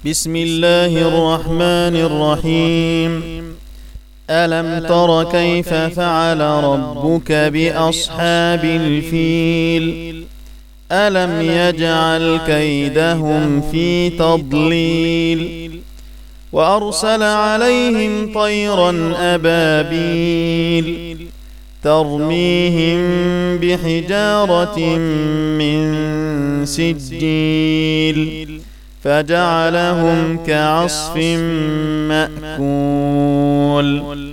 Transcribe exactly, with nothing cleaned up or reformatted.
بسم الله الرحمن الرحيم. ألم تر كيف فعل ربك بأصحاب الفيل؟ ألم يجعل كيدهم في تضليل وأرسل عليهم طيرا أبابيل ترميهم بحجارة من سجيل فجعلهم كعصف مأكول.